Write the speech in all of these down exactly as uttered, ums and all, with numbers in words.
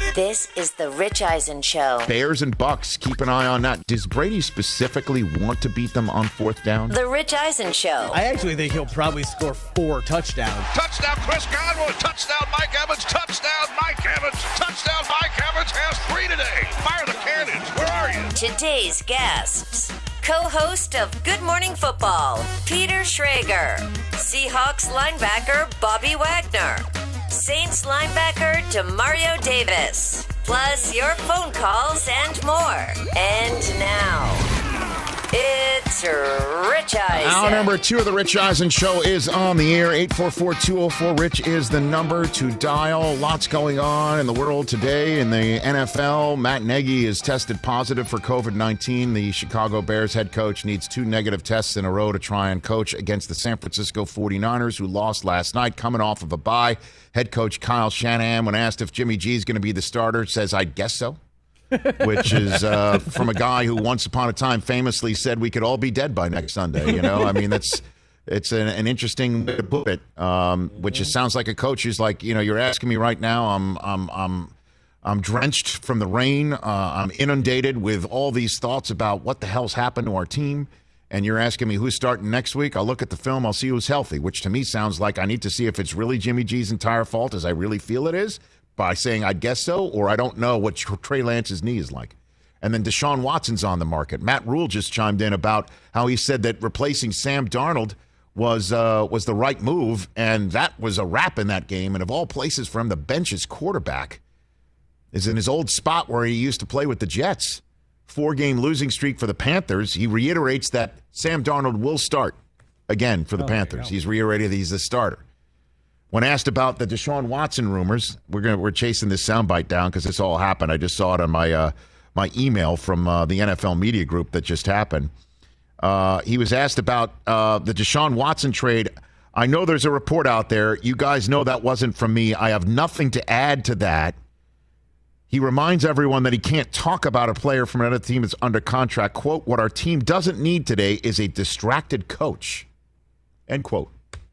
This is the Rich Eisen Show. Bears and Bucks, keep an eye on that. Does Brady specifically want to beat them on fourth down? The Rich Eisen Show. I actually think he'll probably score four touchdowns. Touchdown, Chris Godwin. Touchdown, Mike Evans. Touchdown, Mike Evans. Touchdown, Mike Evans has three today. Fire the cannons. Where are you? Today's guests. Co-host of Good Morning Football, Peter Schrager. Seahawks linebacker, Bobby Wagner. Saints linebacker, Demario Davis. Plus your phone calls and more. And now, it's Rich Eisen. Hour number two of the Rich Eisen Show is on the air. eight four four, two oh four, RICH is the number to dial. Lots going on in the world today. In the N F L, Matt Nagy is tested positive for covid nineteen. The Chicago Bears head coach needs two negative tests in a row to try and coach against the San Francisco forty-niners, who lost last night, coming off of a bye. Head coach Kyle Shanahan, when asked if Jimmy G is going to be the starter, says, "I guess so." Which is uh, from a guy who once upon a time famously said we could all be dead by next Sunday. You know, I mean, that's it's an, an interesting way to put it. Um, which just sounds like a coach who's like, you know, you're asking me right now. I'm I'm I'm I'm drenched from the rain. Uh, I'm inundated with all these thoughts about what the hell's happened to our team. And you're asking me who's starting next week. I'll look at the film. I'll see who's healthy, which to me sounds like I need to see if it's really Jimmy G's entire fault, as I really feel it is, by saying I guess so, or I don't know what Trey Lance's knee is like. And then Deshaun Watson's on the market. Matt Rule just chimed in about how he said that replacing Sam Darnold was uh, was the right move, and that was a wrap in that game. And of all places for him to bench his quarterback is in his old spot where he used to play with the Jets. Four-game losing streak for the Panthers. He reiterates that Sam Darnold will start again for the oh, Panthers. He's reiterated he's the starter. When asked about the Deshaun Watson rumors, we're gonna we're chasing this soundbite down because this all happened. I just saw it on my uh, my email from uh, the N F L media group that just happened. Uh, he was asked about uh, the Deshaun Watson trade. I know there's a report out there. You guys know that wasn't from me. I have nothing to add to that. He reminds everyone that he can't talk about a player from another team that's under contract. Quote, "What our team doesn't need today is a distracted coach." End quote.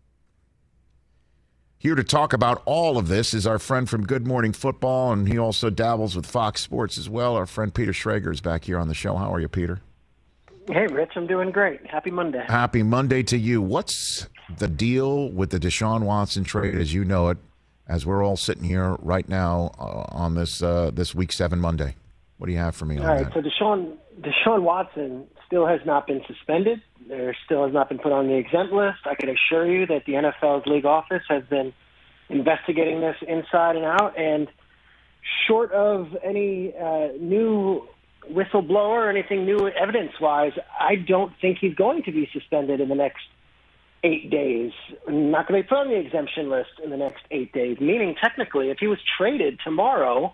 Here to talk about all of this is our friend from Good Morning Football, and he also dabbles with Fox Sports as well. Our friend Peter Schrager is back here on the show. How are you, Peter? Hey, Rich. I'm doing great. Happy Monday. Happy Monday to you. What's the deal with the Deshaun Watson trade as you know it, as we're all sitting here right now uh, on this uh, this week seven Monday? What do you have for me on all right, that? So Deshaun, Deshaun Watson still has not been suspended. There still has not been put on the exempt list. I can assure you that the N F L's league office has been investigating this inside and out, and short of any uh, new whistleblower or anything new evidence-wise, I don't think he's going to be suspended in the next eight days. Not going to be put on the exemption list in the next eight days, meaning technically if he was traded tomorrow,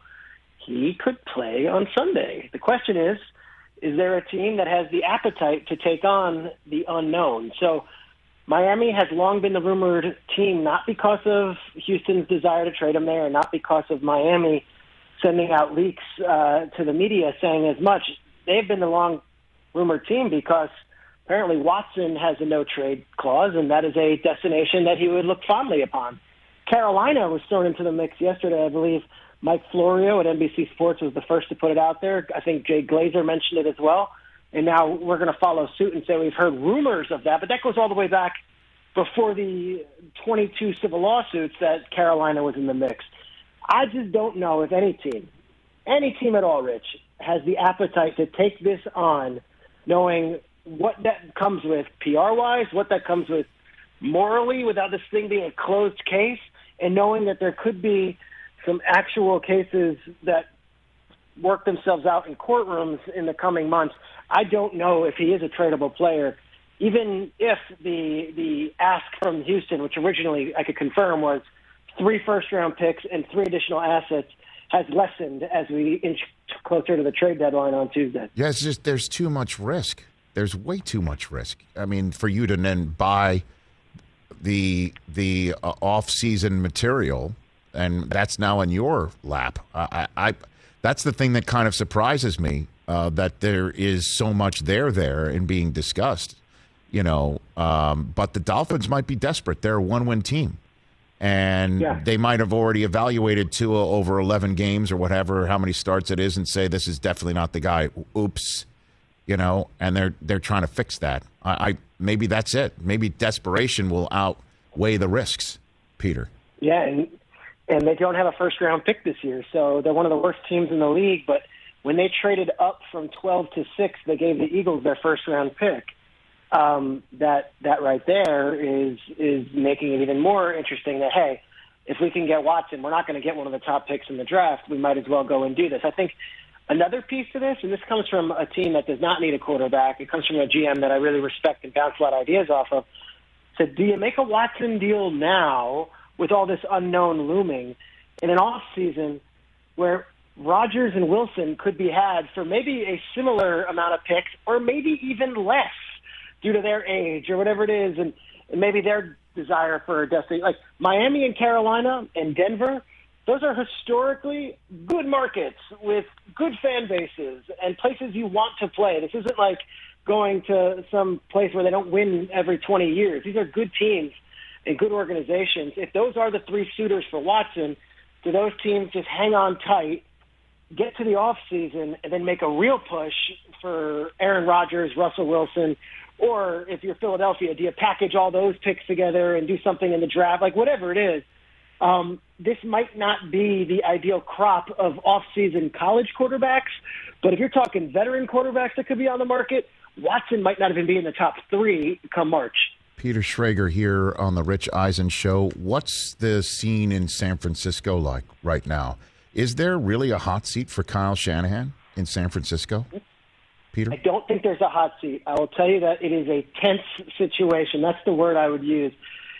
he could play on Sunday. The question is, is there a team that has the appetite to take on the unknown? So Miami has long been the rumored team, not because of Houston's desire to trade him there, and not because of Miami sending out leaks uh, to the media saying as much. They've been the long rumored team because apparently Watson has a no-trade clause, and that is a destination that he would look fondly upon. Carolina was thrown into the mix yesterday, I believe. Mike Florio at N B C Sports was the first to put it out there. I think Jay Glazer mentioned it as well. And now we're going to follow suit and say we've heard rumors of that. But that goes all the way back before the twenty-two civil lawsuits that Carolina was in the mix. I just don't know if any team, any team at all, Rich, has the appetite to take this on, knowing what that comes with P R-wise, what that comes with morally without this thing being a closed case, and knowing that there could be some actual cases that work themselves out in courtrooms in the coming months. I don't know if he is a tradable player, even if the the ask from Houston, which originally I could confirm was three first-round picks and three additional assets, has lessened as we inch closer to the trade deadline on Tuesday. Yeah, it's just there's too much risk. There's way too much risk. I mean, for you to then buy the the uh, off-season material, and that's now in your lap. I, I that's the thing that kind of surprises me, uh, that there is so much there there and being discussed, you know. Um, but the Dolphins might be desperate. They're a one-win team, And Yeah. they might have already evaluated Tua over eleven games or whatever, how many starts it is, and say this is definitely not the guy. Oops, you know. And they're they're trying to fix that. I, I maybe that's it. Maybe desperation will outweigh the risks. Peter. Yeah, and and they don't have a first round pick this year, so they're one of the worst teams in the league. But when they traded up from twelve to six, they gave the Eagles their first round pick. Um, that that right there is is making it even more interesting that, hey, if we can get Watson, we're not going to get one of the top picks in the draft. We might as well go and do this. I think another piece to this, and this comes from a team that does not need a quarterback. It comes from a G M that I really respect and bounce a lot of ideas off of. So do you make a Watson deal now with all this unknown looming in an off season where Rodgers and Wilson could be had for maybe a similar amount of picks or maybe even less due to their age or whatever it is, and, and maybe their desire for a destiny. Like Miami and Carolina and Denver, those are historically good markets with good fan bases and places you want to play. This isn't like going to some place where they don't win every twenty years. These are good teams and good organizations. If those are the three suitors for Watson, do those teams just hang on tight, get to the offseason, and then make a real push for Aaron Rodgers, Russell Wilson, or if you're Philadelphia, do you package all those picks together and do something in the draft? Like, whatever it is, um, this might not be the ideal crop of off-season college quarterbacks, but if you're talking veteran quarterbacks that could be on the market, Watson might not even be in the top three come March. Peter Schrager here on the Rich Eisen Show. What's the scene in San Francisco like right now? Is there really a hot seat for Kyle Shanahan in San Francisco? Peter? I don't think there's a hot seat. I will tell you that it is a tense situation. That's the word I would use.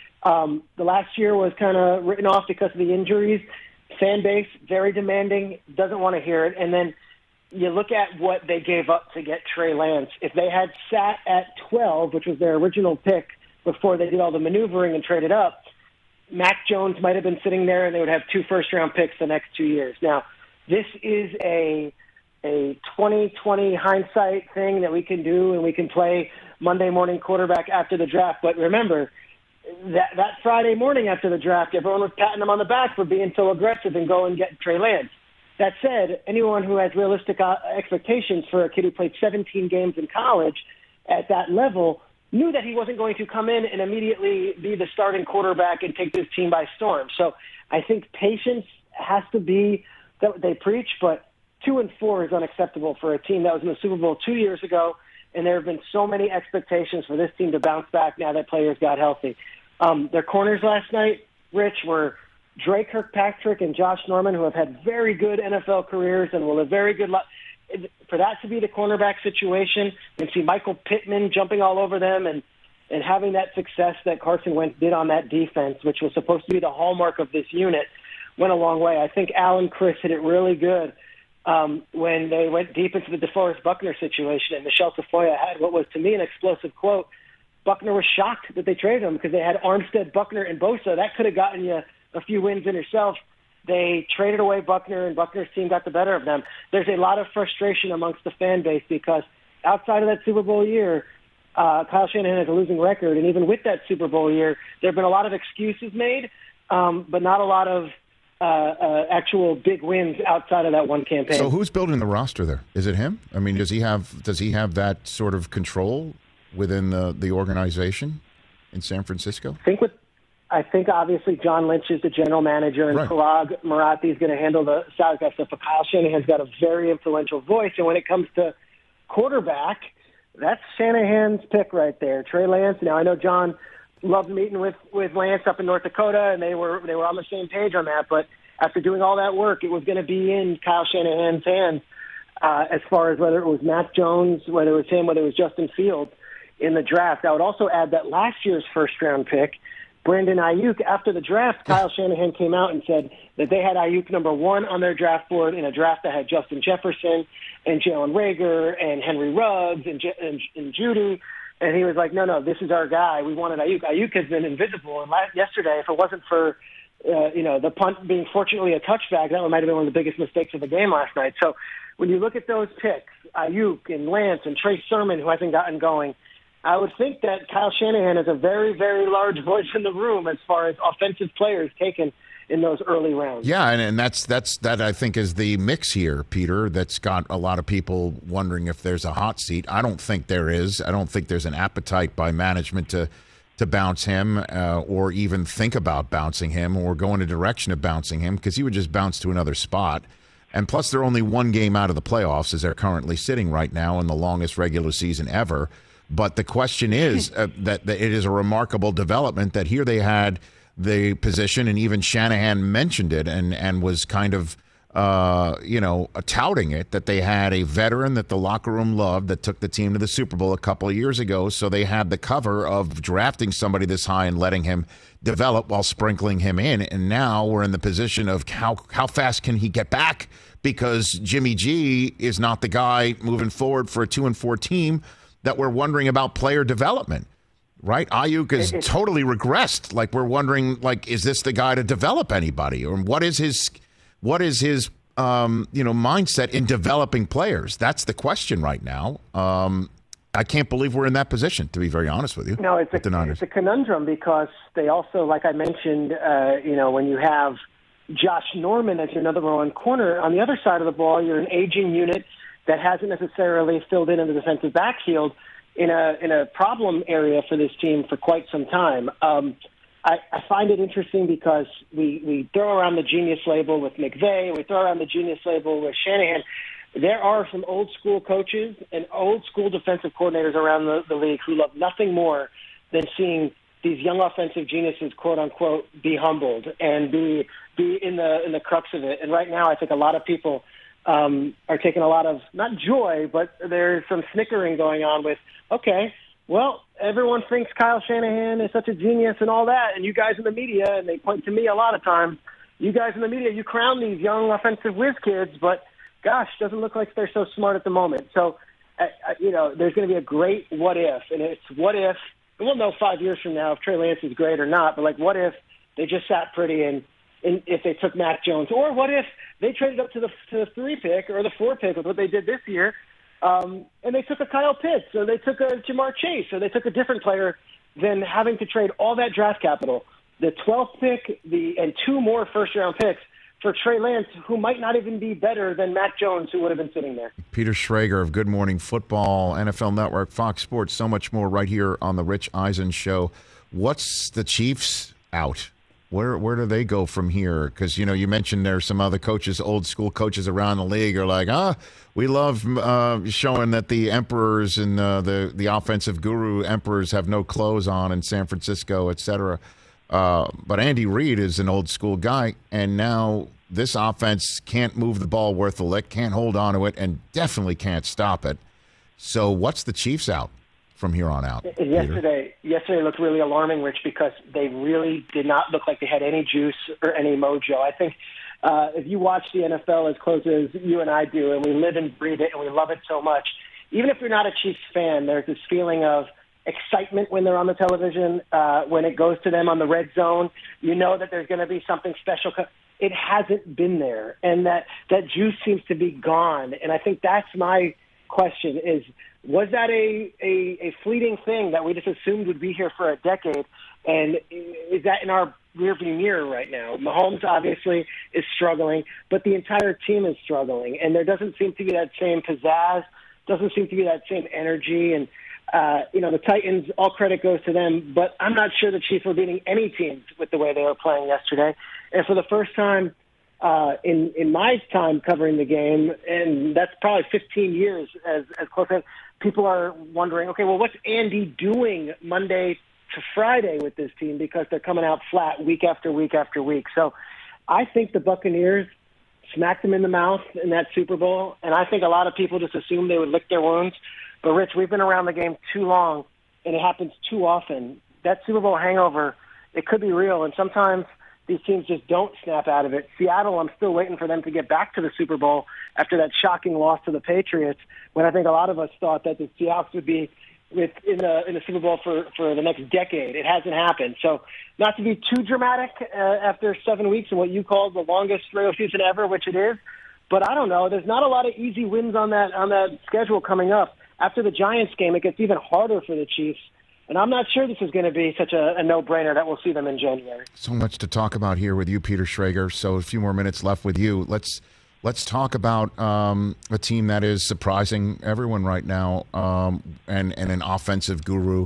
Um, the last year was kind of written off because of the injuries. Fan base, very demanding, doesn't want to hear it. And then you look at what they gave up to get Trey Lance. If they had sat at twelve, which was their original pick before they did all the maneuvering and traded up, Mac Jones might have been sitting there and they would have two first-round picks the next two years. Now, this is a a twenty twenty hindsight thing that we can do, and we can play Monday morning quarterback after the draft. But remember, that that Friday morning after the draft, everyone was patting him on the back for being so aggressive and going and getting Trey Lance. That said, anyone who has realistic uh, expectations for a kid who played seventeen games in college at that level knew that he wasn't going to come in and immediately be the starting quarterback and take this team by storm. So I think patience has to be that they preach, but two and four is unacceptable for a team that was in the Super Bowl two years ago, and there have been so many expectations for this team to bounce back now that players got healthy. Um, their corners last night, Rich, were Dre Kirkpatrick and Josh Norman, who have had very good N F L careers and will have very good luck. For that to be the cornerback situation and see Michael Pittman jumping all over them and, and having that success that Carson Wentz did on that defense, which was supposed to be the hallmark of this unit, went a long way. I think Alan Chris hit it really good um, when they went deep into the DeForest Buckner situation, and Michelle Tafoya had what was, to me, an explosive quote. Buckner was shocked that they traded him because they had Armstead, Buckner, and Bosa. That could have gotten you a few wins in yourself. They traded away Buckner, and Buckner's team got the better of them. There's a lot of frustration amongst the fan base because outside of that Super Bowl year, uh, Kyle Shanahan has a losing record, and even with that Super Bowl year, there have been a lot of excuses made, um, but not a lot of uh, uh, actual big wins outside of that one campaign. So who's building the roster there? Is it him? I mean, does he have does he have that sort of control within the, the organization in San Francisco? I think with I think obviously John Lynch is the general manager, and right. Parag Marathi is going to handle the salary cap stuff. But Kyle Shanahan's got a very influential voice, and when it comes to quarterback, that's Shanahan's pick right there, Trey Lance. Now I know John loved meeting with, with Lance up in North Dakota, and they were they were on the same page on that. But after doing all that work, it was going to be in Kyle Shanahan's hands uh, as far as whether it was Mac Jones, whether it was him, whether it was Justin Fields in the draft. I would also add that last year's first round pick, Brandon Ayuk, after the draft, Kyle Shanahan came out and said that they had Ayuk number one on their draft board in a draft that had Justin Jefferson and Jalen Reagor and Henry Ruggs and, J- and, and Judy. And he was like, no, no, this is our guy. We wanted Ayuk. Ayuk has been invisible. And last, yesterday, if it wasn't for, uh, you know, the punt being fortunately a touchback, that might have been one of the biggest mistakes of the game last night. So when you look at those picks, Ayuk and Lance and Trey Sermon, who hasn't gotten going, I would think that Kyle Shanahan is a very, very large voice in the room as far as offensive players taken in those early rounds. Yeah, and, and that's that's that I think is the mix here, Peter, that's got a lot of people wondering if there's a hot seat. I don't think there is. I don't think there's an appetite by management to to bounce him uh, or even think about bouncing him or go in a direction of bouncing him, because he would just bounce to another spot. And plus, they're only one game out of the playoffs as they're currently sitting right now in the longest regular season ever. But the question is uh, that, that it is a remarkable development that here they had the position, and even Shanahan mentioned it and, and was kind of, uh, you know, touting it, that they had a veteran that the locker room loved that took the team to the Super Bowl a couple of years ago. So they had the cover of drafting somebody this high and letting him develop while sprinkling him in. And now we're in the position of how, how fast can he get back, because Jimmy G is not the guy moving forward for a two and four team that we're wondering about player development. Right? Ayuk has totally regressed. Like, we're wondering, like, is this the guy to develop anybody? Or what is his what is his um, you know, mindset in developing players? That's the question right now. Um, I can't believe we're in that position, to be very honest with you. No, it's, a, it's a conundrum, because they also, like I mentioned, uh, you know, when you have Josh Norman as your number one corner, on the other side of the ball, you're an aging unit that hasn't necessarily filled in in the defensive backfield in a in a problem area for this team for quite some time. Um, I, I find it interesting because we, we throw around the genius label with McVay, we throw around the genius label with Shanahan. There are some old school coaches and old school defensive coordinators around the, the league who love nothing more than seeing these young offensive geniuses, quote unquote, be humbled and be be in the in the crux of it. And right now, I think a lot of people um, are taking a lot of, not joy, but there's some snickering going on with, okay, well, everyone thinks Kyle Shanahan is such a genius and all that, and you guys in the media, and they point to me a lot of times, you guys in the media, you crown these young offensive whiz kids, but gosh, doesn't look like they're so smart at the moment. So, uh, you know, there's going to be a great what if, and it's what if, we'll know five years from now if Trey Lance is great or not, but like, what if they just sat pretty and, and if they took Mac Jones, or what if they traded up to the, to the three pick or the four pick with what they did this year, um, and they took a Kyle Pitts, or they took a Jamar Chase, or they took a different player than having to trade all that draft capital, the twelfth pick, the and two more first-round picks for Trey Lance, who might not even be better than Mac Jones, who would have been sitting there. Peter Schrager of Good Morning Football, N F L Network, Fox Sports, so much more right here on the Rich Eisen Show. What's the Chiefs out? Where where do they go from here? Because, you know, you mentioned there's some other coaches, old school coaches around the league are like, ah, we love uh, showing that the emperors and uh, the, the offensive guru emperors have no clothes on in San Francisco, et cetera. Uh, but Andy Reid is an old school guy, and now this offense can't move the ball worth a lick, can't hold on to it, and definitely can't stop it. So what's the Chiefs out from here on out? Yesterday, Peter? yesterday looked really alarming, Rich, because they really did not look like they had any juice or any mojo. I think uh, if you watch the N F L as close as you and I do, and we live and breathe it, and we love it so much, even if you're not a Chiefs fan, there's this feeling of excitement when they're on the television, uh, when it goes to them on the red zone. You know that there's going to be something special. It hasn't been there, and that, that juice seems to be gone. And I think that's my question is, was that a, a, a fleeting thing that we just assumed would be here for a decade? And is that in our rearview mirror right now? Mahomes obviously is struggling, but the entire team is struggling. And there doesn't seem to be that same pizzazz, doesn't seem to be that same energy. And, uh, you know, the Titans, all credit goes to them, but I'm not sure the Chiefs were beating any teams with the way they were playing yesterday. And for the first time uh, in, in my time covering the game, and that's probably fifteen years as, as close as, people are wondering, okay, well, what's Andy doing Monday to Friday with this team, because they're coming out flat week after week after week. So I think the Buccaneers smacked them in the mouth in that Super Bowl, and I think a lot of people just assumed they would lick their wounds. But, Rich, we've been around the game too long, and it happens too often. That Super Bowl hangover, it could be real, and sometimes these teams just don't snap out of it. Seattle, I'm still waiting for them to get back to the Super Bowl after that shocking loss to the Patriots, when I think a lot of us thought that the Seahawks would be with in the in the Super Bowl for, for the next decade. It hasn't happened. So not to be too dramatic uh, after seven weeks and what you called the longest regular season ever, which it is, but I don't know. There's not a lot of easy wins on that on that schedule coming up. after the Giants game, it gets even harder for the Chiefs. And I'm not sure this is going to be such a, a no-brainer that we'll see them in January. So much to talk about here with you, Peter Schrager. So a few more minutes left with you. Let's let's talk about um, a team that is surprising everyone right now, um, and and an offensive guru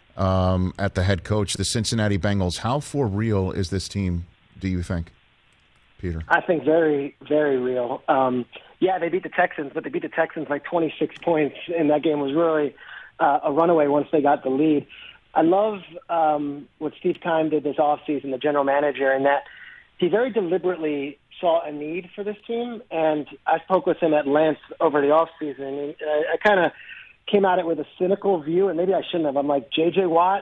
um, at the head coach, the Cincinnati Bengals. How for real is this team, do you think, Peter? I think very, very real. Um, yeah, they beat the Texans, but they beat the Texans by twenty-six points, and that game was really Uh, a runaway once they got the lead. I love um, what Steve Keim did this offseason, the general manager, in that he very deliberately saw a need for this team. And I spoke with him at length over the offseason. And I, I kind of came at it with a cynical view, and maybe I shouldn't have. I'm like, J J. Watt,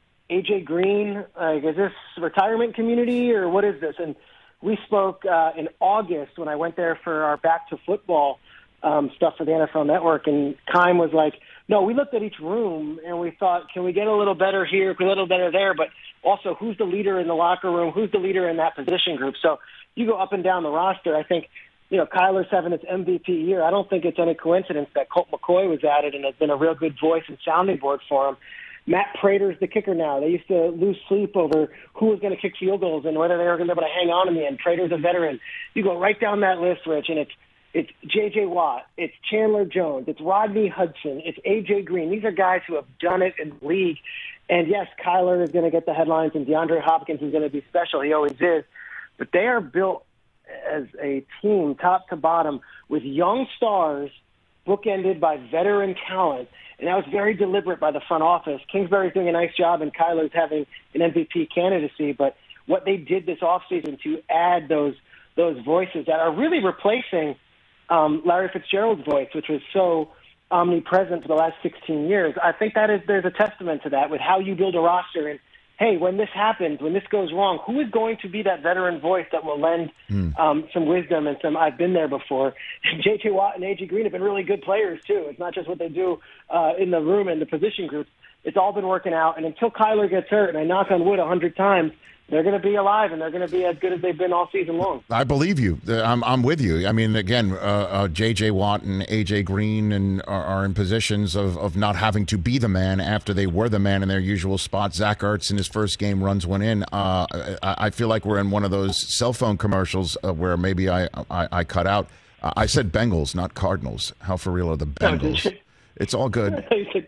A J. Green, like, is this retirement community or what is this? And we spoke uh, in August when I went there for our Back to Football um, stuff for the N F L Network, and Keim was like, no, we looked at each room and we thought, can we get a little better here, a little better there, but also who's the leader in the locker room, who's the leader in that position group. So you go up and down the roster. I think, you know, Kyler's having its M V P year. I don't think it's any coincidence that Colt McCoy was added and has been a real good voice and sounding board for him. Matt Prater's the kicker now. They used to lose sleep over who was going to kick field goals and whether they were going to be able to hang on in the end. Prater's a veteran. You go right down that list, Rich, and it's It's J J. Watt, it's Chandler Jones, it's Rodney Hudson, it's A J. Green. These are guys who have done it in the league. And, yes, Kyler is going to get the headlines, and DeAndre Hopkins is going to be special. He always is. But they are built as a team, top to bottom, with young stars bookended by veteran talent. And that was very deliberate by the front office. Kingsbury's doing a nice job, and Kyler's having an M V P candidacy. But what they did this offseason to add those those voices that are really replacing – Um, Larry Fitzgerald's voice, which was so omnipresent for the last sixteen years. I think that is there's a testament to that with how you build a roster. And, hey, when this happens, when this goes wrong, who is going to be that veteran voice that will lend mm. um, some wisdom and some I've been there before? J J. Watt and A J. Green have been really good players, too. It's not just what they do uh, in the room and the position groups. It's all been working out. And until Kyler gets hurt, and I knock on wood a hundred times, they're going to be alive, and they're going to be as good as they've been all season long. I believe you. I'm, I'm with you. I mean, again, uh, uh, J J. Watt and A J. Green and are, are in positions of, of not having to be the man after they were the man in their usual spot. Zach Ertz in his first game runs one in. Uh, I, I feel like we're in one of those cell phone commercials uh, where maybe I, I, I cut out. Uh, I said Bengals, not Cardinals. How for real are the Bengals? It's all good.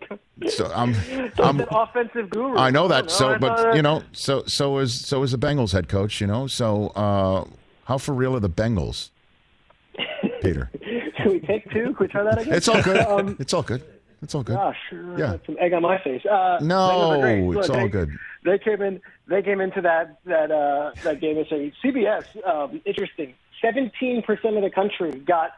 So I'm, so I'm an offensive guru. I know that. No, so, I but you know, so so is so is the Bengals head coach. You know, so uh, how for real are the Bengals, Peter? Can we take two? Can we try that again? It's all good. Um, it's all good. It's all good. Gosh, uh, yeah. Some egg on my face. Uh, no, Look, it's all they, good. They came in. They came into that that uh, that game and say C B S. Um, interesting. Seventeen percent of the country got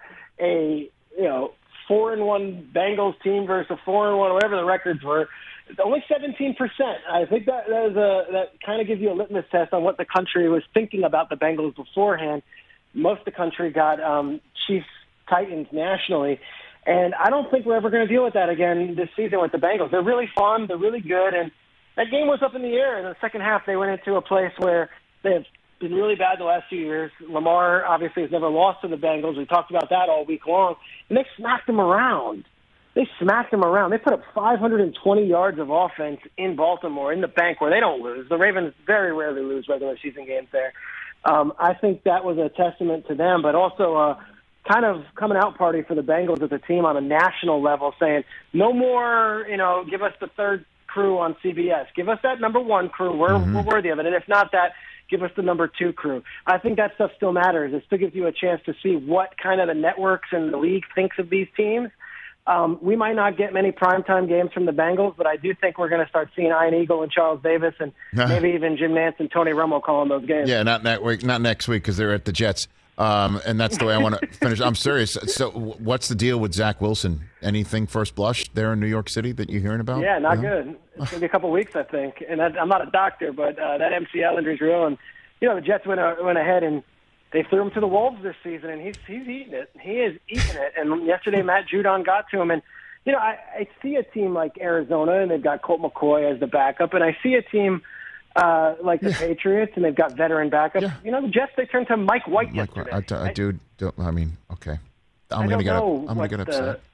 a you know. four and one Bengals team versus a four and one, whatever the records were. It's only seventeen percent. I think that that, is a, that kind of gives you a litmus test on what the country was thinking about the Bengals beforehand. Most of the country got um, Chiefs Titans nationally, and I don't think we're ever going to deal with that again this season with the Bengals. They're really fun. They're really good, and that game was up in the air. In the second half, they went into a place where they have been really bad the last few years. Lamar obviously has never lost to the Bengals. We talked about that all week long. And they smacked them around. They smacked them around. They put up five hundred twenty yards of offense in Baltimore, in the bank where they don't lose. The Ravens very rarely lose regular season games there. Um, I think that was a testament to them, but also a kind of coming out party for the Bengals as a team on a national level, saying, no more, you know, give us the third crew on C B S. Give us that number one crew. We're, mm-hmm. we're worthy of it. And if not that, give us the number two crew. I think that stuff still matters. It still gives you a chance to see what kind of the networks and the league thinks of these teams. Um, we might not get many primetime games from the Bengals, but I do think we're going to start seeing Ian Eagle and Charles Davis and maybe even Jim Nantz and Tony Romo calling those games. Yeah, not next week, not next week because they're at the Jets. Um, and that's the way I want to finish. I'm serious. So what's the deal with Zach Wilson? Anything first blush there in New York City that you're hearing about? Yeah, not good. It's going to be a couple weeks, I think. And that, I'm not a doctor, but uh, that M C L injury is real. And, you know, the Jets went, uh, went ahead and they threw him to the Wolves this season, and he's he's eating it. He is eating it. And yesterday, Matt Judon got to him. And, you know, I, I see a team like Arizona, and they've got Colt McCoy as the backup. And I see a team uh, like the yeah. Patriots, and they've got veteran backup. Yeah. You know, the Jets, they turned to Mike White Mike yesterday. White. I, I, dude, don't, I mean, okay. I'm going to get know I'm going to get upset.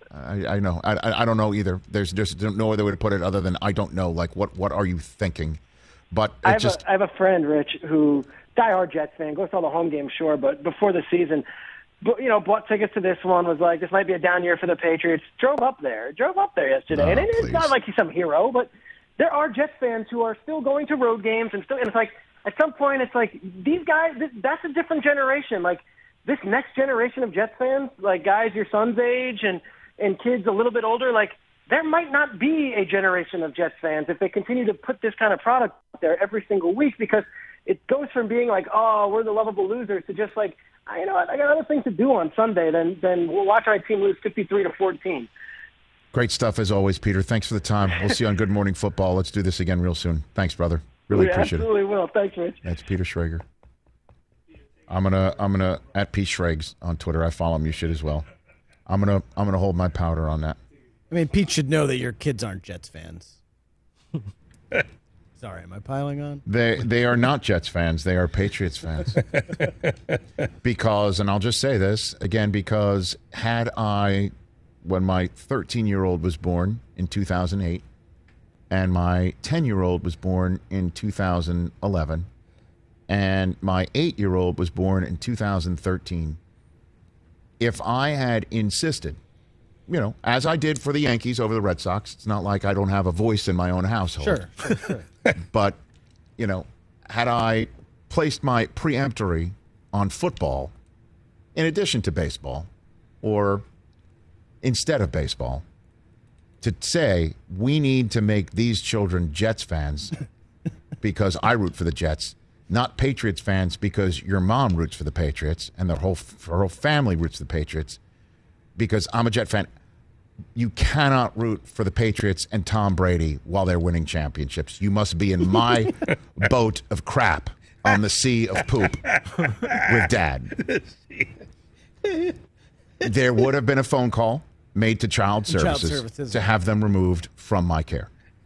I, I know. I, I don't know either. There's just no other way to put it other than I don't know. Like, what, what are you thinking? But I have, just, a, I have a friend, Rich, who diehard Jets fan, goes to all the home games, sure, but before the season, you know, bought tickets to this one, was like, this might be a down year for the Patriots. Drove up there. Drove up there yesterday. Oh, and it, please. it's not like he's some hero, but there are Jets fans who are still going to road games and still. And it's like, at some point, it's like, these guys, this, that's a different generation. Like, this next generation of Jets fans, like guys your son's age and, and kids a little bit older, like, there might not be a generation of Jets fans if they continue to put this kind of product out there every single week, because it goes from being like, oh, we're the lovable losers, to just like, you know what, I got other things to do on Sunday than, than we'll watch my team lose fifty-three to fourteen. Great stuff as always, Peter. Thanks for the time. We'll see you on Good Morning Football. Let's do this again real soon. Thanks, brother. Really we appreciate absolutely it. will. Thanks, Rich. That's Peter Schrager. I'm gonna I'm gonna at P Schrags on Twitter. I follow him. You should as well. I'm gonna I'm gonna hold my powder on that. I mean, Pete should know that your kids aren't Jets fans. Sorry, am I piling on? They they are not Jets fans. They are Patriots fans. Because, and I'll just say this again, because had I, when my thirteen-year-old was born in two thousand eight, and my ten-year-old was born in two thousand eleven, and my eight-year-old was born in two thousand thirteen, if I had insisted, you know, as I did for the Yankees over the Red Sox, it's not like I don't have a voice in my own household. Sure, sure, sure. But, you know, had I placed my preemptory on football in addition to baseball, or instead of baseball, to say we need to make these children Jets fans because I root for the Jets, not Patriots fans because your mom roots for the Patriots and their whole her whole family roots for the Patriots because I'm a Jet fan. You cannot root for the Patriots and Tom Brady while they're winning championships. You must be in my boat of crap on the sea of poop with Dad. There would have been a phone call made to child services, Child services. to have them removed from my care.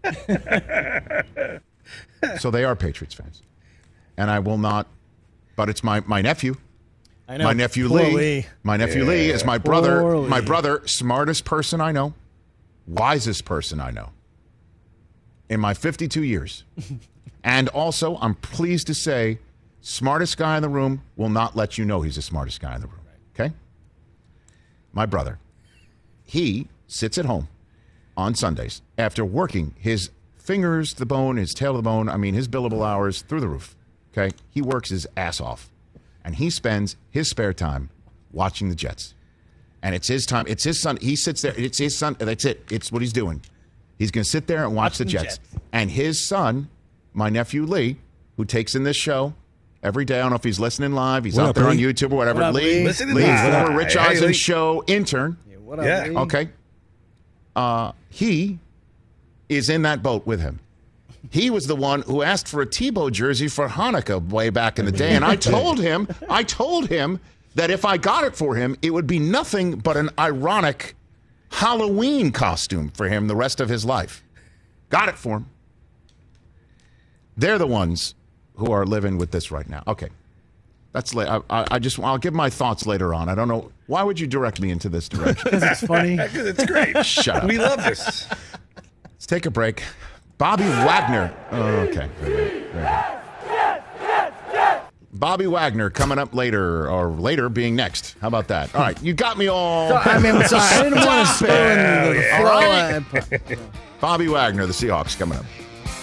So they are Patriots fans. And I will not, but it's my, my nephew. I know. My nephew Poor Lee, Lee. My nephew yeah. Lee is my brother. Poor Lee. My brother, smartest person I know, wisest person I know in my fifty-two years. And also, I'm pleased to say, smartest guy in the room will not let you know he's the smartest guy in the room. Okay? My brother, he sits at home on Sundays after working his fingers to the bone, his tail to the bone, I mean, his billable hours through the roof. Okay? He works his ass off. And he spends his spare time watching the Jets. And it's his time. It's his son. He sits there. It's his son. That's it. It's what he's doing. He's going to sit there and watch Watching the Jets. Jets. And his son, my nephew Lee, who takes in this show every day. I don't know if he's listening live. He's What out up, there on Lee? YouTube or whatever. What up, Lee, Lee? Listening Lee, live. former Rich Hey, Eisen Lee. show intern. Yeah, what up, Yeah. Lee? Okay. Uh, he is in that boat with him. He was the one who asked for a Tebow jersey for Hanukkah way back in the day. And I told him, I told him that if I got it for him, it would be nothing but an ironic Halloween costume for him the rest of his life. Got it for him. They're the ones who are living with this right now. Okay. That's la- I, I, I just, I'll give my thoughts later on. I don't know. Why would you direct me into this direction? Because it's funny. Because it's great. Shut up. We love this. Let's take a break. Bobby Wagner. Oh, okay. Very good. Very good. Bobby Wagner coming up later, or later being next. How about that? All right. You got me all. I mean, sorry, I didn't want to Stop spill it. into the All flow. right. I- Bobby Wagner, the Seahawks, coming up.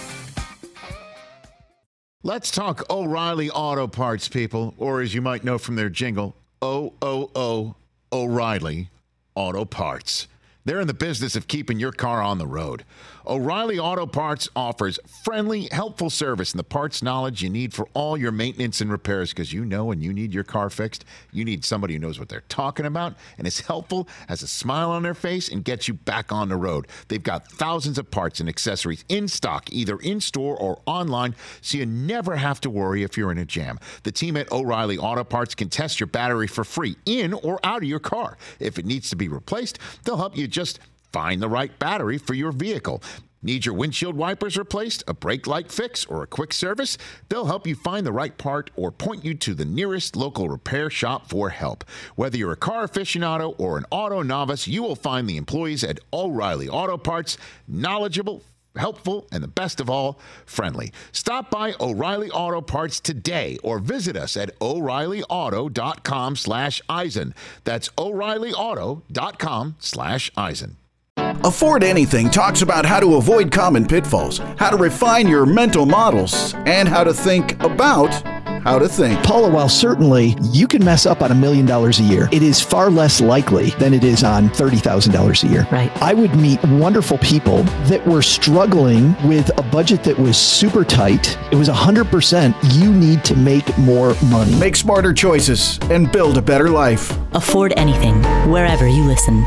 Let's talk O'Reilly Auto Parts, people, or as you might know from their jingle, O O O O'Reilly Auto Parts. They're in the business of keeping your car on the road. O'Reilly Auto Parts offers friendly, helpful service and the parts knowledge you need for all your maintenance and repairs, because you know when you need your car fixed, you need somebody who knows what they're talking about and is helpful, has a smile on their face, and gets you back on the road. They've got thousands of parts and accessories in stock, either in-store or online, so you never have to worry if you're in a jam. The team at O'Reilly Auto Parts can test your battery for free in or out of your car. If it needs to be replaced, they'll help you just find the right battery for your vehicle. Need your windshield wipers replaced, a brake light fix, or a quick service? They'll help you find the right part or point you to the nearest local repair shop for help. Whether you're a car aficionado or an auto novice, you will find the employees at O'Reilly Auto Parts knowledgeable, helpful, and the best of all, friendly. Stop by O'Reilly Auto Parts today or visit us at O'Reilly Auto dot com slash Eisen. That's O'Reilly Auto dot com slash Eisen. Afford Anything talks about how to avoid common pitfalls, how to refine your mental models, and how to think about how to think. Paula, while certainly you can mess up on a million dollars a year, it is far less likely than it is on thirty thousand dollars a year. Right. I would meet wonderful people that were struggling with a budget that was super tight. It was one hundred percent you need to make more money. Make smarter choices and build a better life. Afford Anything, wherever you listen.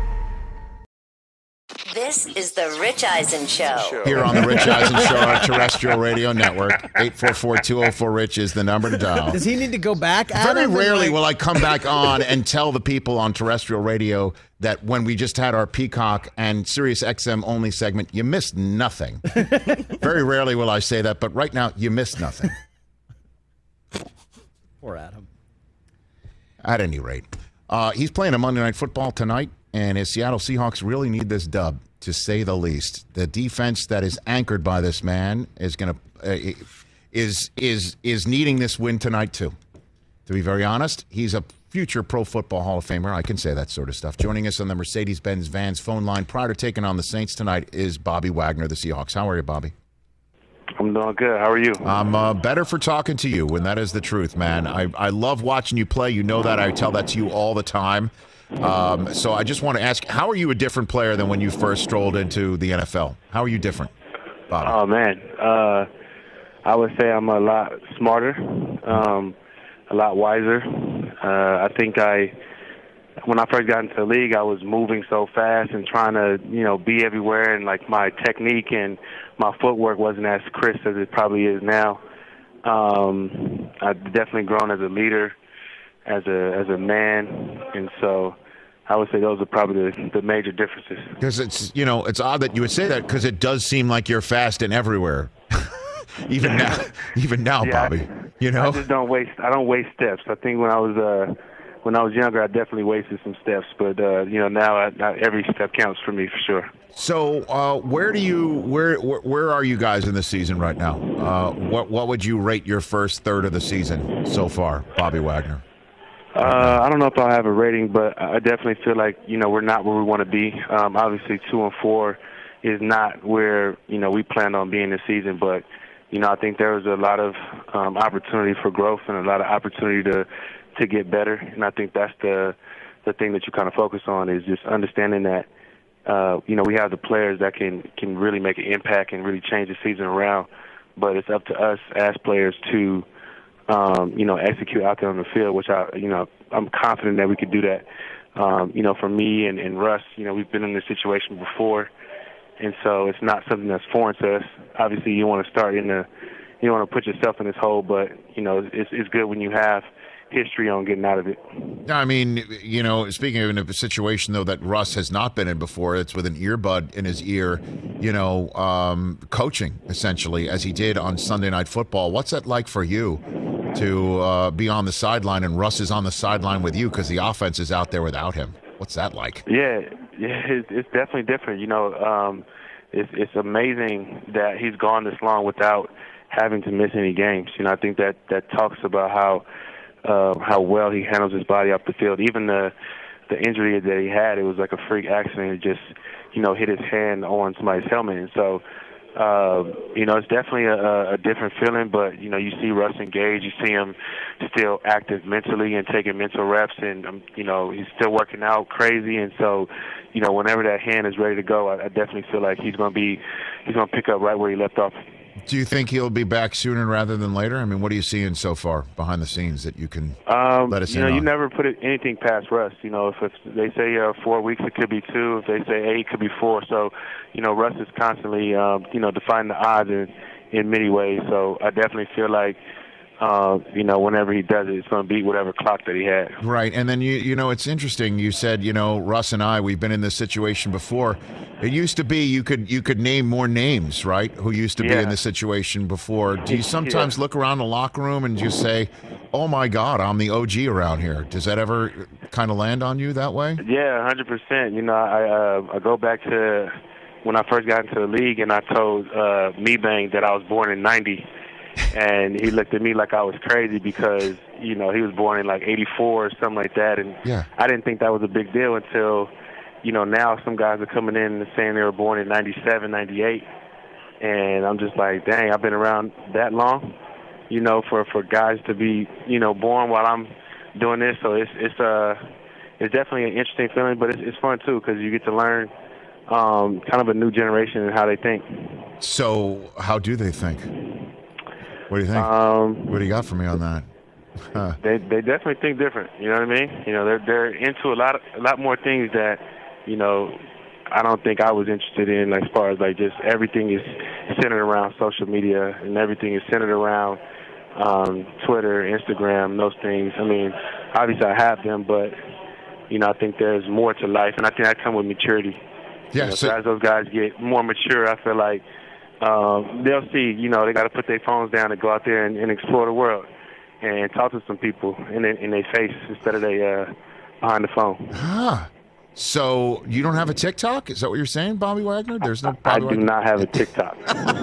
This is the Rich Eisen Show. Here on the Rich Eisen Show, our terrestrial radio network. eight four four, two oh four, RICH is the number to dial. Does he need to go back? Very Adam, rarely like... will I come back on and tell the people on terrestrial radio that when we just had our Peacock and Sirius X M only segment, you missed nothing. Very rarely will I say that, but right now, you missed nothing. Poor Adam. At any rate, uh, he's playing a Monday Night Football tonight, and his Seattle Seahawks really need this dub, to say the least. The defense that is anchored by this man is going to uh, is is is needing this win tonight too. To be very honest, he's a future Pro Football Hall of Famer. I can say that sort of stuff. Joining us on the Mercedes-Benz Vans phone line prior to taking on the Saints tonight is Bobby Wagner, the Seahawks. How are you, Bobby? I'm doing good. How are you? I'm uh, better for talking to you, and that is the truth, man. I, I love watching you play. You know that. I tell that to you all the time. Um, so I just want to ask, how are you a different player than when you first strolled into the N F L? How are you different, Bobby? Oh, man. Uh, I would say I'm a lot smarter, um, a lot wiser. Uh, I think I, when I first got into the league, I was moving so fast and trying to, you know, be everywhere, and like my technique and my footwork wasn't as crisp as it probably is now. Um, I've definitely grown as a leader, as a as a man, and so I would say those are probably the, the major differences. Because it's, you know, it's odd that you would say that, because it does seem like you're fast and everywhere. even now, even now, yeah, Bobby. You know, I just don't waste. I don't waste steps. I think when I was uh, when I was younger, I definitely wasted some steps, but uh, you know, now I, I, every step counts for me for sure. So, uh, where do you where, where where are you guys in the season right now? Uh, what what would you rate your first third of the season so far, Bobby Wagner? Uh, I don't know if I'll have a rating, but I definitely feel like, you know, we're not where we want to be. Um, obviously, two and four is not where, you know, we plan on being this season. But, you know, I think there was a lot of um, opportunity for growth and a lot of opportunity to to get better. And I think that's the the thing that you kind of focus on, is just understanding that, uh, you know, we have the players that can, can really make an impact and really change the season around. But it's up to us as players to, Um, you know, execute out there on the field, which I, you know, I'm confident that we could do that. Um, you know, for me and, and Russ, you know, we've been in this situation before, and so it's not something that's foreign to us. Obviously, you want to start in the, you don't want to put yourself in this hole, but you know, it's it's good when you have history on getting out of it. I mean, you know, speaking of a situation, though, that Russ has not been in before, it's with an earbud in his ear, you know, um, coaching, essentially, as he did on Sunday Night Football. What's that like for you to uh, be on the sideline and Russ is on the sideline with you because the offense is out there without him? What's that like? Yeah, yeah, it's, it's definitely different. You know, um, it's, it's amazing that he's gone this long without having to miss any games. You know, I think that, that talks about how Uh, how well he handles his body off the field. Even the the injury that he had, it was like a freak accident. It just, you know, hit his hand on somebody's helmet. And so, uh, you know, it's definitely a, a different feeling. But, you know, you see Russ engaged. You see him still active mentally and taking mental reps. And, um, you know, he's still working out crazy. And so, you know, whenever that hand is ready to go, I, I definitely feel like he's going to be, he's going to pick up right where he left off. Do you think he'll be back sooner rather than later? I mean, what are you seeing so far behind the scenes that you can um, let us you in know, on? You never put it, anything past Russ. You know, if it's, they say uh, four weeks, it could be two. If they say eight, it could be four. So, you know, Russ is constantly, um, you know, defying the odds in, in many ways. So I definitely feel like, uh, you know, whenever he does it, it's going to beat whatever clock that he had. Right. And then, you you know, it's interesting. You said, you know, Russ and I, we've been in this situation before. It used to be you could you could name more names, right, who used to Yeah. be in this situation before. Do you sometimes Yeah. look around the locker room and just say, oh, my God, I'm the O G around here? Does that ever kind of land on you that way? Yeah, one hundred percent. You know, I uh, I go back to when I first got into the league, and I told uh, Mebang that I was born in ninety, and he looked at me like I was crazy because, you know, he was born in like eighty-four or something like that, and Yeah. I didn't think that was a big deal until, you know, now some guys are coming in and saying they were born in ninety-seven, ninety-eight, and I'm just like, dang, I've been around that long, you know, for, for guys to be, you know, born while I'm doing this. So it's it's uh it's definitely an interesting feeling, but it's, it's fun too because you get to learn um, kind of a new generation and how they think. So how do they think? What do you think? Um, what do you got for me on that? Huh. They they definitely think different. You know what I mean? You know, they're they're into a lot of, a lot more things that, you know, I don't think I was interested in. Like, as far as like just everything is centered around social media and everything is centered around um, Twitter, Instagram, those things. I mean, obviously I have them, but you know, I think there's more to life, and I think that comes with maturity. Yeah. You know, So, so as those guys get more mature, I feel like um, they'll see. You know, they got to put their phones down and go out there and, and explore the world and talk to some people in their, in their face instead of they uh, behind the phone. ah. So you don't have a TikTok? Is that what you're saying, Bobby Wagner? There's no I Bobby do Wagner? not have a TikTok.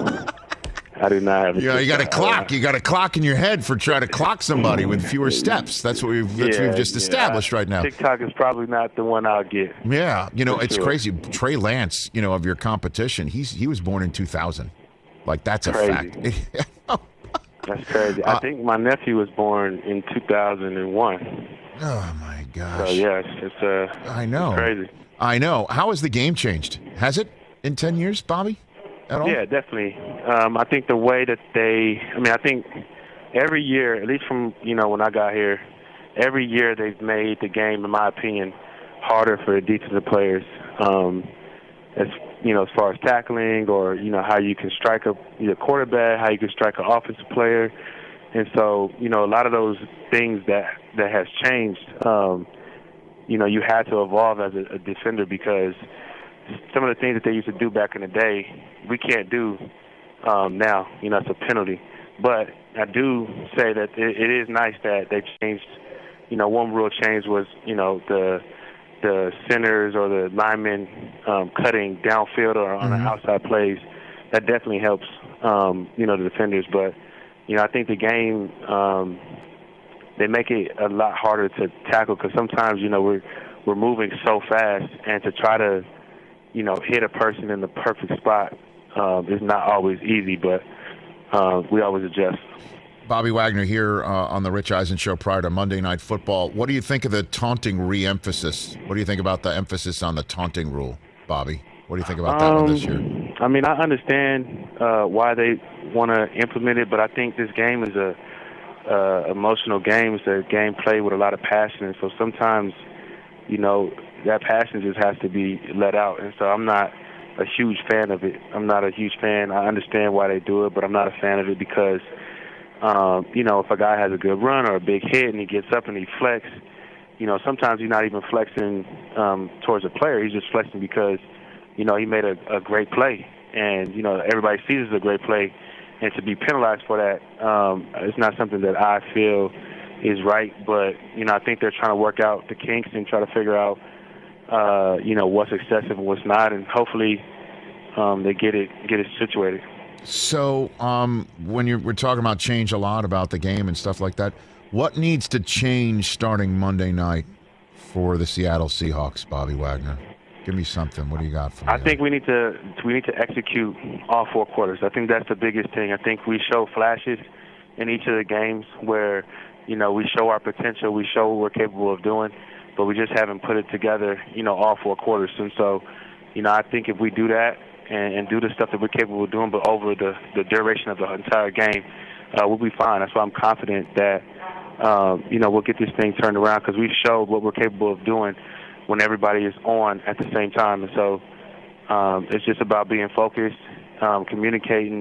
I do not have a Yeah, TikTok. you got a clock. You got a clock in your head for trying to clock somebody with fewer steps. That's what we've, that's what Yeah, we've just yeah. established right now. TikTok is probably not the one I'll get. Yeah, you know, For it's sure. crazy. Trey Lance, you know, of your competition, he's he was born in two thousand. Like, that's a Crazy. fact. That's crazy. Uh, I think my nephew was born in two thousand one. Oh, my gosh. So, yeah, it's, it's, uh, I know. it's crazy. I know. How has the game changed? Has it in ten years, Bobby? At all? Yeah, definitely. Um, I think the way that they, I mean, I think every year, at least from, you know, when I got here, every year they've made the game, in my opinion, harder for the defensive players. Um, as, you know, as far as tackling or, you know, how you can strike a your quarterback, how you can strike an offensive player. And so, you know, a lot of those things that, that has changed, um, you know, you had to evolve as a, a defender because some of the things that they used to do back in the day, we can't do um, now. You know, it's a penalty. But I do say that it, it is nice that they changed. You know, one rule change was, you know, the the centers or the linemen um, cutting downfield or on Mm-hmm. the outside plays. That definitely helps, um, you know, the defenders. But, you know, I think the game, um, they make it a lot harder to tackle because sometimes, you know, we're, we're moving so fast, and to try to, you know, hit a person in the perfect spot um, is not always easy, but uh, we always adjust. Bobby Wagner here uh, on the Rich Eisen Show prior to Monday Night Football. What do you think of the taunting re-emphasis? What do you think about the emphasis on the taunting rule, Bobby? What do you think about that one this year? Um, I mean, I understand uh, why they want to implement it, but I think this game is a uh, emotional game. It's a game played with a lot of passion, and so sometimes, you know, that passion just has to be let out. And so I'm not a huge fan of it. I'm not a huge fan. I understand why they do it, but I'm not a fan of it because, um, you know, if a guy has a good run or a big hit and he gets up and he flexes, you know, sometimes he's not even flexing um, towards a player. He's just flexing because, you know, he made a, a great play. And, you know, everybody sees it's a great play. And to be penalized for that, um, it's not something that I feel is right. But, you know, I think they're trying to work out the kinks and try to figure out, uh, you know, what's excessive and what's not. And hopefully um, they get it get it situated. So um, when you're, we're talking about change a lot about the game and stuff like that, what needs to change starting Monday night for the Seattle Seahawks, Bobby Wagner? Give me something. What do you got for me? I think we need to we need to execute all four quarters. I think that's the biggest thing. I think we show flashes in each of the games where, you know, we show our potential, we show what we're capable of doing, but we just haven't put it together, you know, all four quarters. And so, you know, I think if we do that and, and do the stuff that we're capable of doing, but over the, the duration of the entire game, uh, we'll be fine. That's why I'm confident that, um, you know, we'll get this thing turned around because we've showed what we're capable of doing when everybody is on at the same time. And so um, it's just about being focused, um, communicating,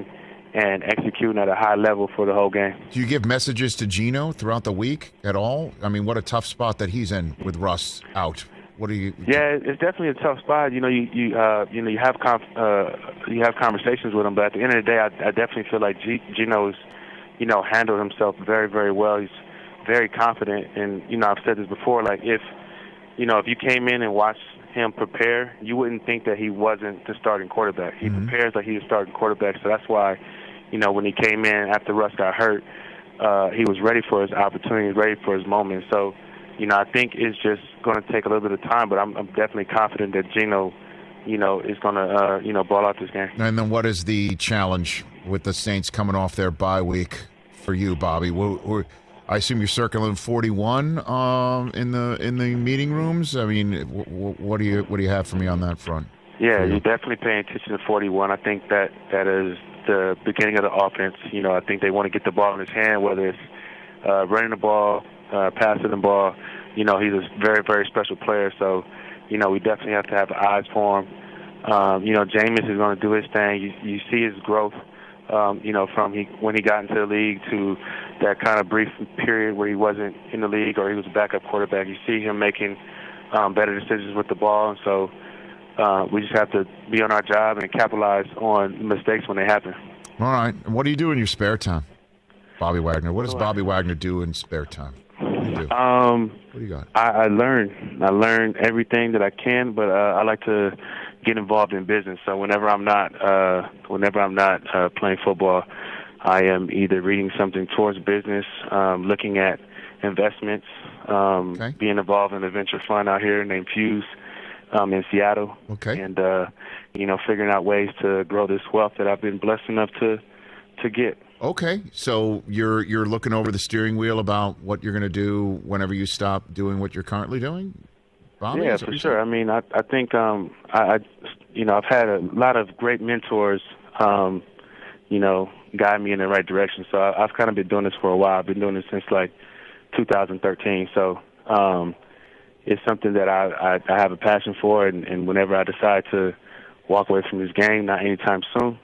and executing at a high level for the whole game. Do you give messages to Geno throughout the week at all? I mean, what a tough spot that he's in with Russ out. What do you? Yeah, it's definitely a tough spot. You know, you you uh, you know you have conf, uh, you have conversations with him, but at the end of the day, I, I definitely feel like G, Geno's, you know, handled himself very, very well. He's very confident, and you know, I've said this before. Like if, you know, if you came in and watched him prepare, you wouldn't think that he wasn't the starting quarterback. He mm-hmm. prepares like he's a starting quarterback, so that's why, you know, when he came in after Russ got hurt, uh, he was ready for his opportunity, ready for his moment. So, you know, I think it's just going to take a little bit of time, but I'm, I'm definitely confident that Geno, you know, is going to, uh, you know, ball out this game. And then what is the challenge with the Saints coming off their bye week for you, Bobby? We're, we're, I assume you're circling forty-one um, in the in the meeting rooms. I mean, w- w- what do you what do you have for me on that front? Yeah, you're definitely paying attention to forty-one. I think that that is the beginning of the offense. You know, I think they want to get the ball in his hand, whether it's uh, running the ball, uh, passing the ball. You know, he's a very, very special player. So, you know, we definitely have to have eyes for him. Um, you know, Jameis is going to do his thing. You, you see his growth, um, you know, from he, when he got into the league to that kind of brief period where he wasn't in the league or he was a backup quarterback. You see him making um, better decisions with the ball. And so uh, we just have to be on our job and capitalize on mistakes when they happen. All right. And what do you do in your spare time, Bobby Wagner? What does Bobby Wagner do in spare time? What do you do? Um, what do you got? I, I learn. I learn everything that I can, but uh, I like to get involved in business. So whenever I'm not, uh, whenever I'm not uh, playing football, I am either reading something towards business, um, looking at investments, um, okay. being involved in a venture fund out here named Fuse um, in Seattle. Okay. And, uh, you know, figuring out ways to grow this wealth that I've been blessed enough to to get. Okay. So you're you're looking over the steering wheel about what you're going to do whenever you stop doing what you're currently doing? Bobby, yeah, for sure. I mean, I, I think, um, I, I, you know, I've had a lot of great mentors, um, you know, guide me in the right direction. So I, I've kind of been doing this for a while. I've been doing this since like two thousand thirteen. So um, it's something that I, I, I have a passion for, and, and whenever I decide to walk away from this game, not anytime soon,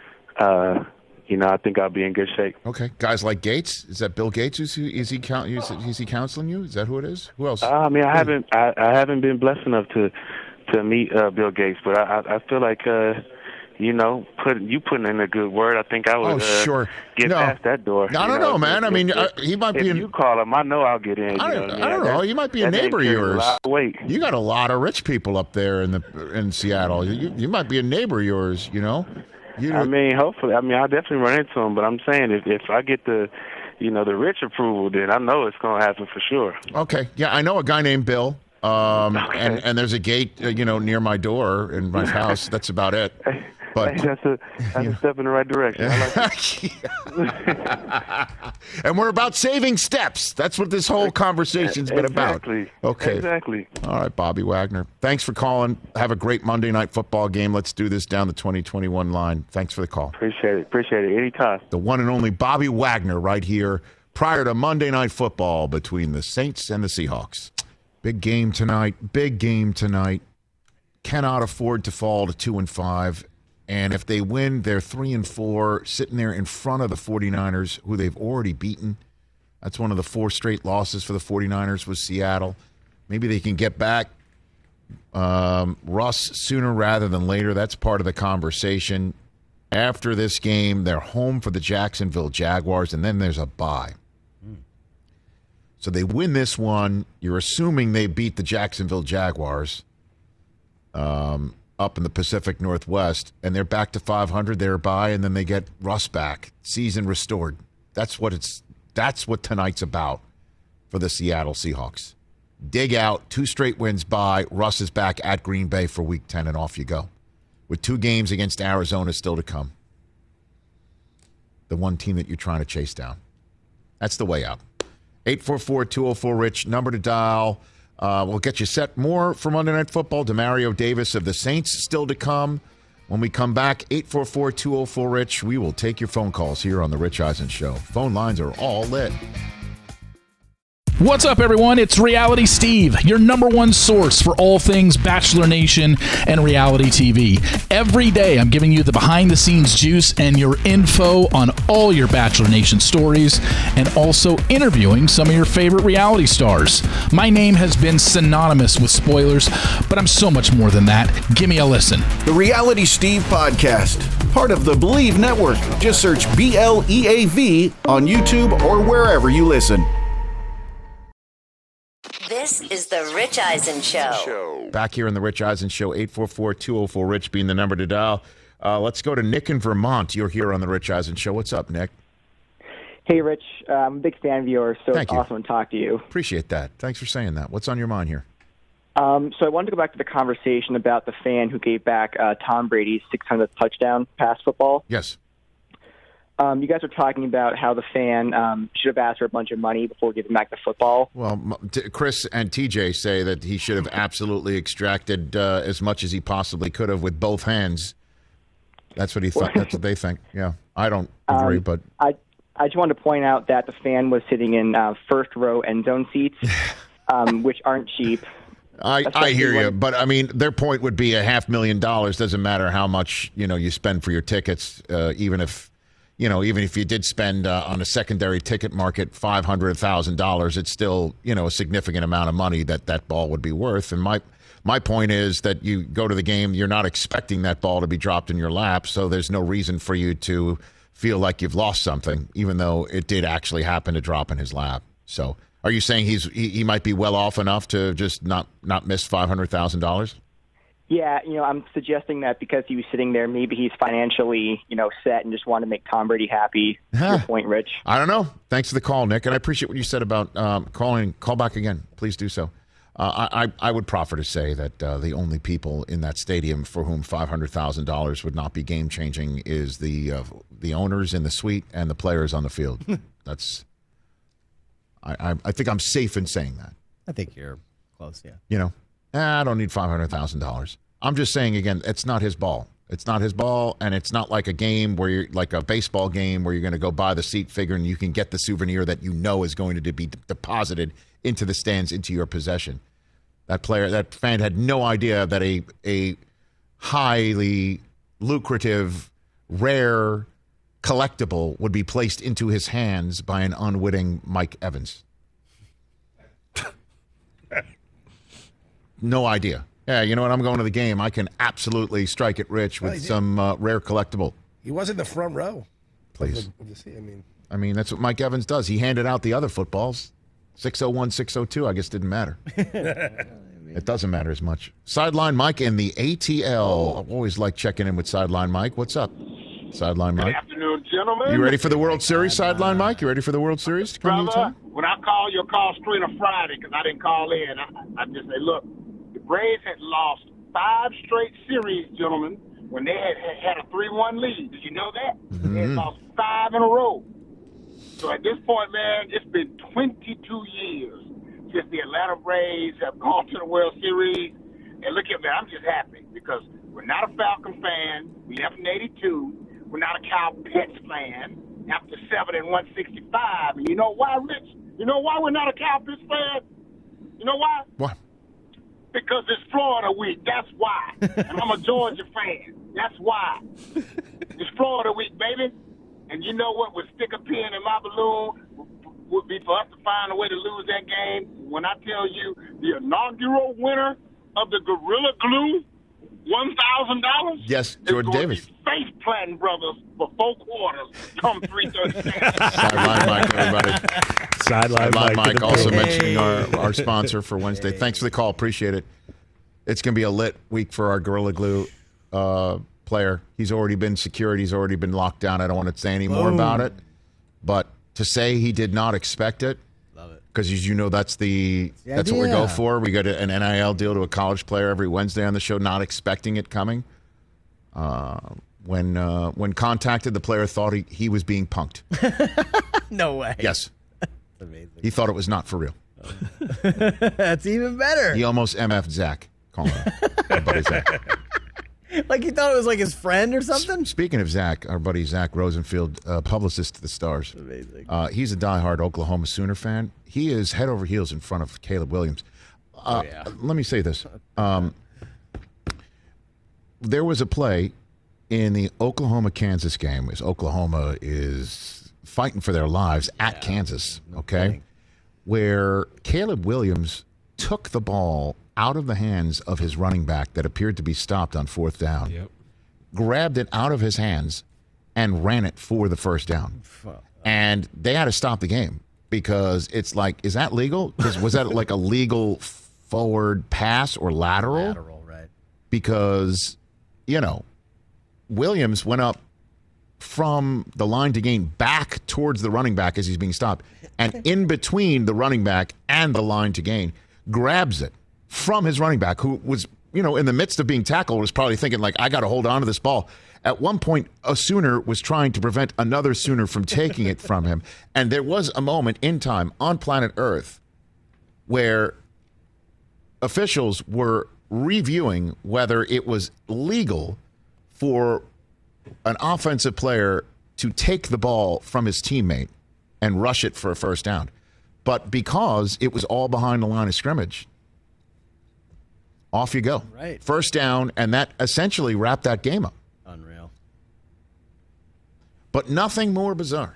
uh, you know, I think I'll be in good shape. Okay. Guys like Gates? Is that Bill Gates? Is he, is he, is he counseling you? Is that who it is? Who else? Uh, I mean, I haven't I, I haven't been blessed enough to to meet uh, Bill Gates, but I, I feel like, uh, you know, put you putting in a good word, I think I would oh, sure. uh, get no. past that door. I don't know, know, man. If, I mean, if, uh, he might if be. If you call him, I know I'll get in. I don't, know, you know, I don't that, know. You might be a neighbor of yours. A lot of weight. You got a lot of rich people up there in the in Seattle. You, you might be a neighbor of yours, you know? You I mean, hopefully. I mean, I'll definitely run into him, but I'm saying if, if I get the, you know, the rich approval, then I know it's going to happen for sure. Okay. Yeah, I know a guy named Bill, um, okay. and, and there's a gate, uh, you know, near my door in my house. That's about it. But hey, that's a that's a step in the right direction. I like and we're about saving steps. That's what this whole conversation's been exactly. about. Okay. Exactly. All right, Bobby Wagner. Thanks for calling. Have a great Monday Night Football game. Let's do this down the twenty twenty-one line. Thanks for the call. Appreciate it. Appreciate it. Anytime. The one and only Bobby Wagner right here prior to Monday Night Football between the Saints and the Seahawks. Big game tonight. Big game tonight. Cannot afford to fall to two and five. And if they win, they're three and four, sitting there in front of the 49ers, who they've already beaten. That's one of the four straight losses for the 49ers was Seattle. Maybe they can get back um, Russ sooner rather than later. That's part of the conversation. After this game, they're home for the Jacksonville Jaguars, and then there's a bye. Mm. So they win this one. You're assuming they beat the Jacksonville Jaguars. Um. up in the Pacific Northwest, and they're back to five hundred thereby, and then they get Russ back, season restored. That's what it's. That's what tonight's about for the Seattle Seahawks. Dig out, two straight wins by. Russ is back at Green Bay for Week ten, and off you go, with two games against Arizona still to come. The one team that you're trying to chase down. That's the way out. eight four four, two oh four, RICH, number to dial. Uh, we'll get you set more for Monday Night Football. Demario Davis of the Saints still to come. When we come back, eight four four, two oh four, RICH. We will take your phone calls here on The Rich Eisen Show. Phone lines are all lit. What's up, everyone? It's Reality Steve, your number one source for all things Bachelor Nation and reality T V. Every day, I'm giving you the behind-the-scenes juice and your info on all your Bachelor Nation stories, and also interviewing some of your favorite reality stars. My name has been synonymous with spoilers, but I'm so much more than that. Give me a listen. The Reality Steve Podcast, part of the Believe Network. Just search B L E A V on YouTube or wherever you listen. This is the Rich Eisen Show. Back here in the Rich Eisen Show, eight four four, two oh four, RICH being the number to dial. Uh, let's go to Nick in Vermont. You're here on the Rich Eisen Show. What's up, Nick? Hey, Rich. Uh, I'm a big fan of yours, so Thank it's you. awesome to talk to you. Appreciate that. Thanks for saying that. What's on your mind here? Um, so I wanted to go back to the conversation about the fan who gave back uh, Tom Brady's six hundredth touchdown pass football. Yes. Um, you guys were talking about how the fan um, should have asked for a bunch of money before giving back the football. Well, m- t- Chris and T J say that he should have absolutely extracted uh, as much as he possibly could have with both hands. That's what he thought. That's what they think. Yeah, I don't agree, Um, but I I just wanted to point out that the fan was sitting in uh, first row end zone seats, um, which aren't cheap. I, I Especially hear you. when- But I mean, their point would be a half million dollars doesn't matter how much you know you spend for your tickets, uh, even if. You know, even if you did spend uh, on a secondary ticket market five hundred thousand dollars, it's still, you know, a significant amount of money that that ball would be worth. And my my point is that you go to the game, you're not expecting that ball to be dropped in your lap, so there's no reason for you to feel like you've lost something, even though it did actually happen to drop in his lap. So are you saying he's he, he might be well off enough to just not, not miss five hundred thousand dollars? Yeah, you know, I'm suggesting that because he was sitting there, maybe he's financially, you know, set and just wanted to make Tom Brady happy. Your point, Rich. I don't know. Thanks for the call, Nick, and I appreciate what you said about um, calling. Call back again. Please do so. Uh, I, I I would proffer to say that uh, the only people in that stadium for whom five hundred thousand dollars would not be game changing is the uh, the owners in the suite and the players on the field. That's. I, I I think I'm safe in saying that. I think you're close, yeah. You know, eh, I don't need five hundred thousand dollars. I'm just saying again, it's not his ball. It's not his ball, and it's not like a game where you're like a baseball game where you're going to go buy the seat figure and you can get the souvenir that you know is going to be d- deposited into the stands, into your possession. That player, that fan had no idea that a a highly lucrative, rare collectible would be placed into his hands by an unwitting Mike Evans. No idea. Yeah, you know what? I'm going to the game. I can absolutely strike it rich with Well, he did. some uh, rare collectible. He was in the front row. Please. Of the, of the seat. I mean, I mean, that's what Mike Evans does. He handed out the other footballs. six oh one, six oh two, I guess didn't matter. It doesn't matter as much. Sideline Mike and the A T L. I always like checking in with Sideline Mike. What's up, Sideline Mike? Good afternoon, gentlemen. You ready for the World Series, Sideline Mike? You ready for the World Series to come to Brother, Utah? when I call, you'll call straight on Friday because I didn't call in. I, I just say, look, the Braves had lost five straight series, gentlemen, when they had had a three one lead. Did you know that? Mm-hmm. They had lost five in a row. So at this point, man, it's been twenty-two years since the Atlanta Braves have gone to the World Series. And look at me, I'm just happy because we're not a Falcon fan. We left in eighty-two. We're not a Kyle Pitts fan after seven and one sixty-five. And you know why, Rich? You know why we're not a Kyle Pitts fan? You know why? What? Because it's Florida week. That's why. And I'm a Georgia fan. That's why. It's Florida week, baby. And you know what would stick a pin in my balloon would be for us to find a way to lose that game. When I tell you the inaugural winner of the Gorilla Glue, one thousand dollars. Yes, Jordan Davis. Face planting brothers for four quarters come three thirty-six. Sideline Mike, everybody. Sideline Mike, Mike to the also moon. mentioning our, our sponsor for Wednesday. Thanks for the call. Appreciate it. It's going to be a lit week for our Gorilla Glue uh, player. He's already been secured. He's already been locked down. I don't want to say any more Boom. about it. But to say he did not expect it, Love it. because as you know, that's the The that's what we go idea. for. We get an N I L deal to a college player every Wednesday on the show, not expecting it coming. Uh, when uh, when contacted, the player thought he, he was being punked. No way. Yes. That's amazing. He thought it was not for real. That's even better. He almost M F'd Zach. Calling him. My buddy Zach. Like he thought it was like his friend or something? Speaking of Zach, our buddy Zach Rosenfield, uh, publicist to the Stars. Amazing. Uh, he's a diehard Oklahoma Sooner fan. He is head over heels in front of Caleb Williams. Uh, oh, yeah. Let me say this. Um, there was a play in the Oklahoma-Kansas game as Oklahoma is fighting for their lives at yeah, Kansas, okay, no where Caleb Williams took the ball out of the hands of his running back that appeared to be stopped on fourth down, yep. grabbed it out of his hands, and ran it for the first down. And they had to stop the game because it's like, is that legal? Was that like a legal forward pass or lateral? Lateral, right. Because, you know, Williams went up from the line to gain back towards the running back as he's being stopped. And in between the running back and the line to gain, grabs it from his running back, who was, you know, in the midst of being tackled, was probably thinking, like, I got to hold on to this ball. At one point, a Sooner was trying to prevent another Sooner from taking it from him. And there was a moment in time on planet Earth where officials were reviewing whether it was legal for an offensive player to take the ball from his teammate and rush it for a first down. But because it was all behind the line of scrimmage, off you go. Right. First down, and that essentially wrapped that game up. Unreal. But nothing more bizarre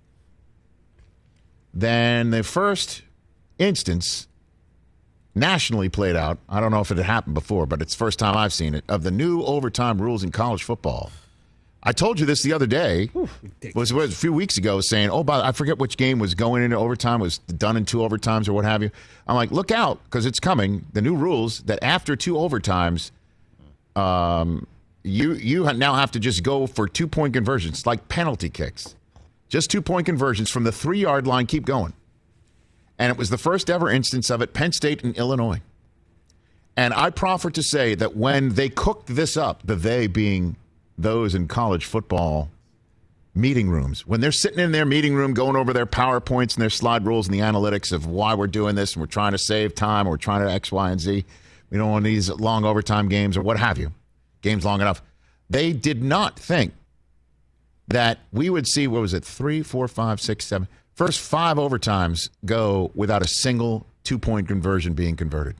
than the first instance nationally played out. I don't know if it had happened before, but it's the first time I've seen it, of the new overtime rules in college football. I told you this the other day. It was, was a few weeks ago, saying, oh, but I forget which game was going into overtime, was done in two overtimes or what have you. I'm like, look out, because it's coming. The new rules that after two overtimes, um, you you now have to just go for two-point conversions, like penalty kicks. Just two-point conversions from the three-yard line, keep going. And it was the first ever instance of it, Penn State and Illinois. And I proffer to say that when they cooked this up, the they being those in college football meeting rooms, when they're sitting in their meeting room going over their PowerPoints and their slide rules and the analytics of why we're doing this and we're trying to save time or we're trying to X, Y, and Z, we don't want these long overtime games or what have you, games long enough. They did not think that we would see, what was it, three, four, five, six, seven, first five overtimes go without a single two-point conversion being converted.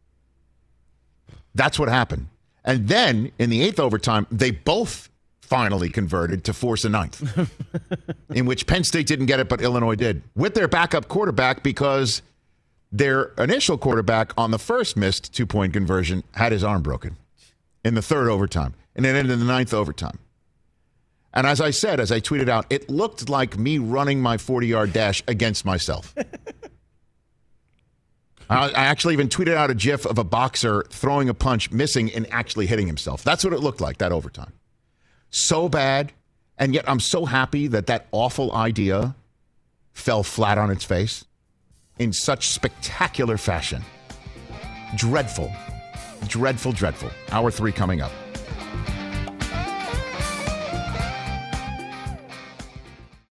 That's what happened. And then in the eighth overtime, they both finally converted to force a ninth, in which Penn State didn't get it, but Illinois did, with their backup quarterback, because their initial quarterback on the first missed two-point conversion had his arm broken in the third overtime, and it ended in the ninth overtime. And as I said, as I tweeted out, it looked like me running my forty-yard dash against myself. I actually even tweeted out a GIF of a boxer throwing a punch, missing, and actually hitting himself. That's what it looked like, that overtime. So bad, and yet I'm so happy that that awful idea fell flat on its face in such spectacular fashion. Dreadful, dreadful, dreadful. Hour three coming up.